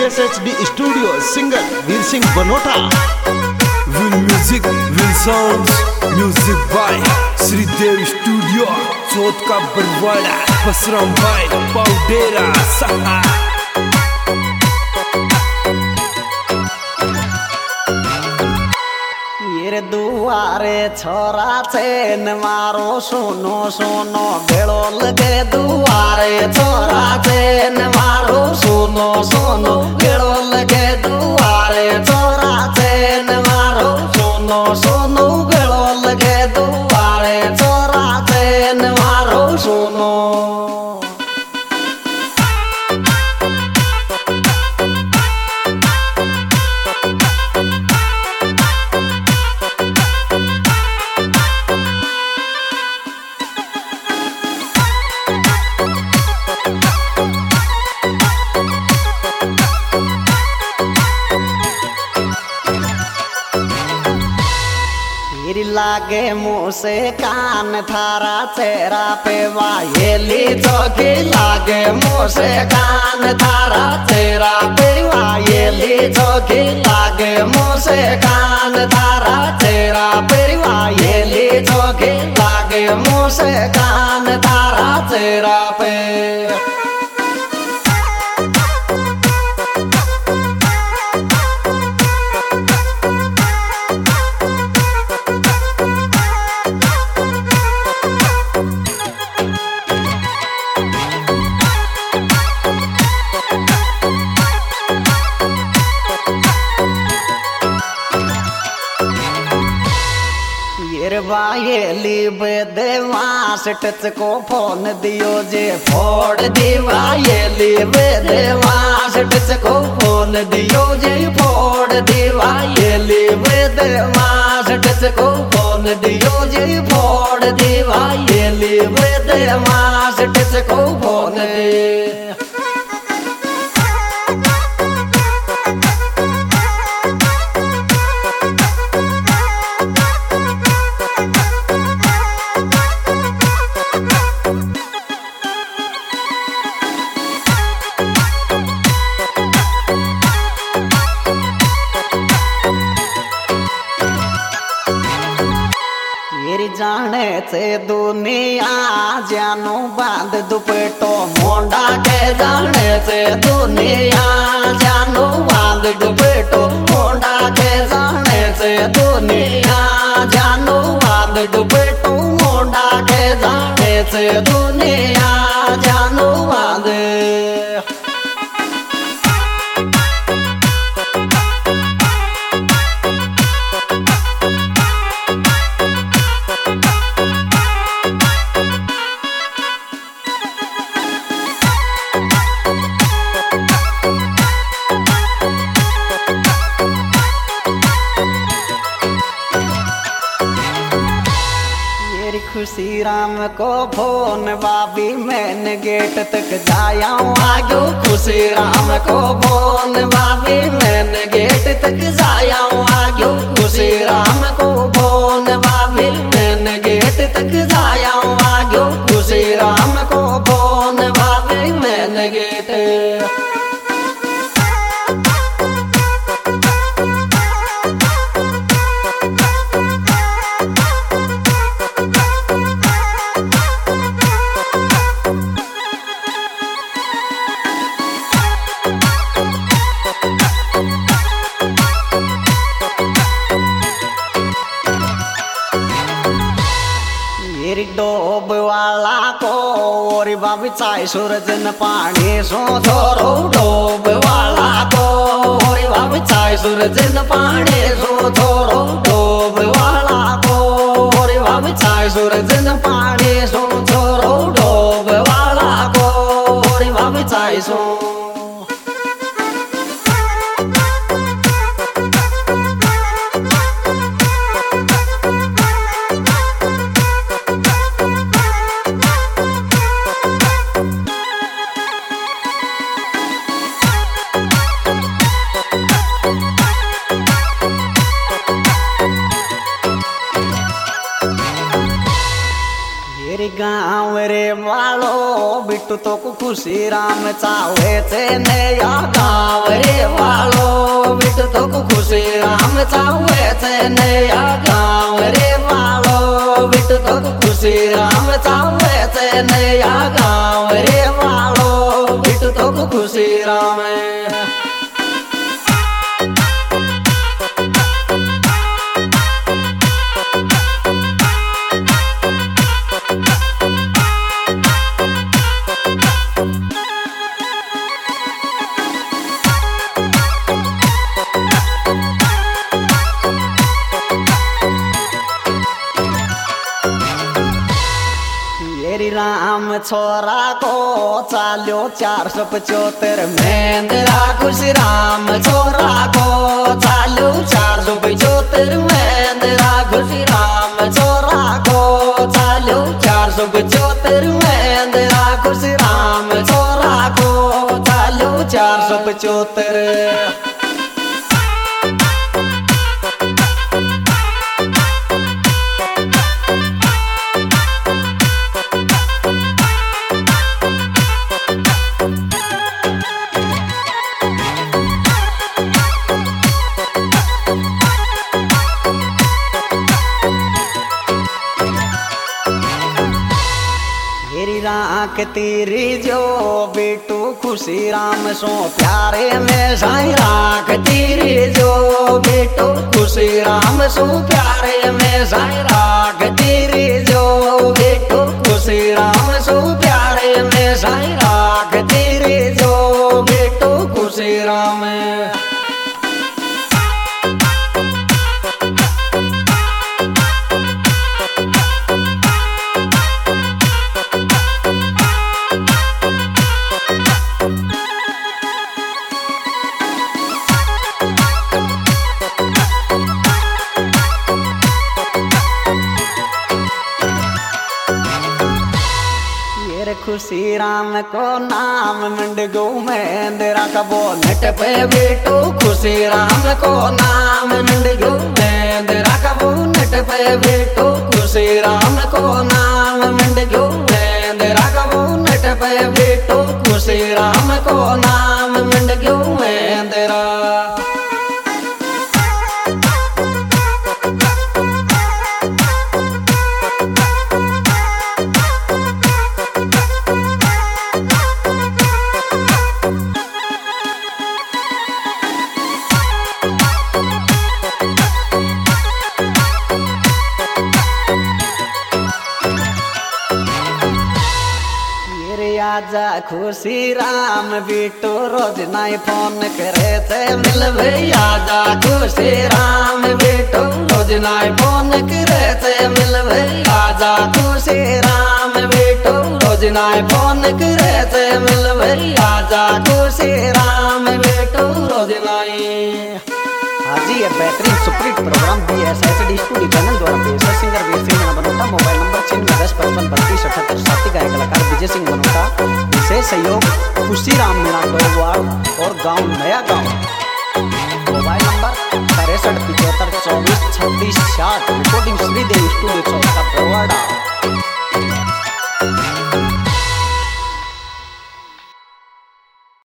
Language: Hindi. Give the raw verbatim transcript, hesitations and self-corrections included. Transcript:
S H D studio singer Veer Singh Banota. Will music will sounds music by Shridev studio Chauth का बरवाड़ा बसराम भाई पाउडेरा सहा। ये दुआरे छोरा चैन मारो सुनो सुनो भेड़ो लगे दुआरे छोरा चैन मारो सुनो सुनो भेड़ो लगे दुआरे छोरा चैन मारो सुनो सुनो भेड़ो लगे दुआरे छोरा चैन मारो सुनो। लागे मुँह से कान थारा चेहरा पे वायली चौकी लागे मुँह से कान थारा चेहरा पे वायली चौकी लागे मुँह से कान थारा चेहरा पे वायली चौकी लागे मुँह से कान थारा चेहरा पे। वायली बेदेवास टच को फोन दियो जे फोड़ दी वायली बेदेवास टच को फोन दियो जे फोड़ दी वायली बेदेवास टच को फोन दियो जे फोड़ दी वायली बेदेवास टच को फोन दे। जाने से दुनिया जानो बांध दुपट्टो मोंडा के जाने से दुनिया जानो बांध दुपट्टो मोंडा के जाने से दुनिया जानो बांध दुपट्टो मोंडा के जाने से दुनिया जानो बांध। खुशी राम को फोन बाबी मैंने गेट तक जाया आगो खुशी राम को फोन बाबी मैंने गेट तक जाया आगो खुशी राम को फोन बाबी मैंने गेट तक जाया आगो खुशी राम को फोन बाबी मैंने गेट। डोब वाला को और बाबी चाय सूरज न पानी सो छोरो डोब वाला को और बाबी चाय सूरज न पानी सो छोरो डोब वाला को और बाबी चाय सूरज न पानी सो छोरो डोब वाला को और बाबी चाय सो। गाँव रे वालो बिट्टू तो को खुशी राम चावे चे नया गाँव रे वालो बिट्टू तो को खुशी राम चावे चे नया गाँव रे वालो बिट्टू तो को खुशी राम चावे चे नया गाँव रे वालो बिट्टू तो को खुशी राम। राम छोरा को चालो चार सौ पचहत्तर मेंदरा खुशी राम छोरा को चालो चार सौ पचहत्तर मेंदरा खुशी राम छोरा को चालो चार सौ पचहत्तर मेंदरा खुशी राम छोरा को चालो चार सौ पचहत्तर। राख तेरी जो बेटू खुशी राम सो प्यारे में साई राख तेरी जो बेटू खुशी राम सो प्यारे में साई राख तेरी जो बेटू खुशी राम सो प्यारे में साई राख तेरी जो बेटू खुशी राम। खुशी राम को नाम मंडगो मेंदरा का बोनट पे बेटू खुशी राम को नाम मंडगो मेंदरा का बोनट पे बेटू खुशी राम को नाम मंडगो मेंदरा का बोनट पे बेटू खुशी राम को नाम मंडगो मेंदरा। आजा खुशी राम बेटू रोज नाई फोन करे थे मिलवे आजा खुशी राम बेटू रोज नाई फोन करे थे मिलवे आजा खुशी राम बेटू रोज नाई फोन करे थे मिलवे आजा खुशी राम बेटू रोज नाई। हाजी ये बेहतरीन superhit programme B S S D studio channel द्वारा पेश है। Singer Veer Singh Banota mobile number छियानवे दस पचपन बत्तीस अठहत्तर साथी गायक कलाकार विजय सिंह बनोटा विशेष सहयोग खुशी राम मीणा वार्ड और गांव नया गांव। मोबाइल नंबर तिरसठ पिछहत्तर चौबीस छब्बीस साठ। रिकॉर्डिंग श्रीदेवी स्टूडियो चौथा बरवाड़ा।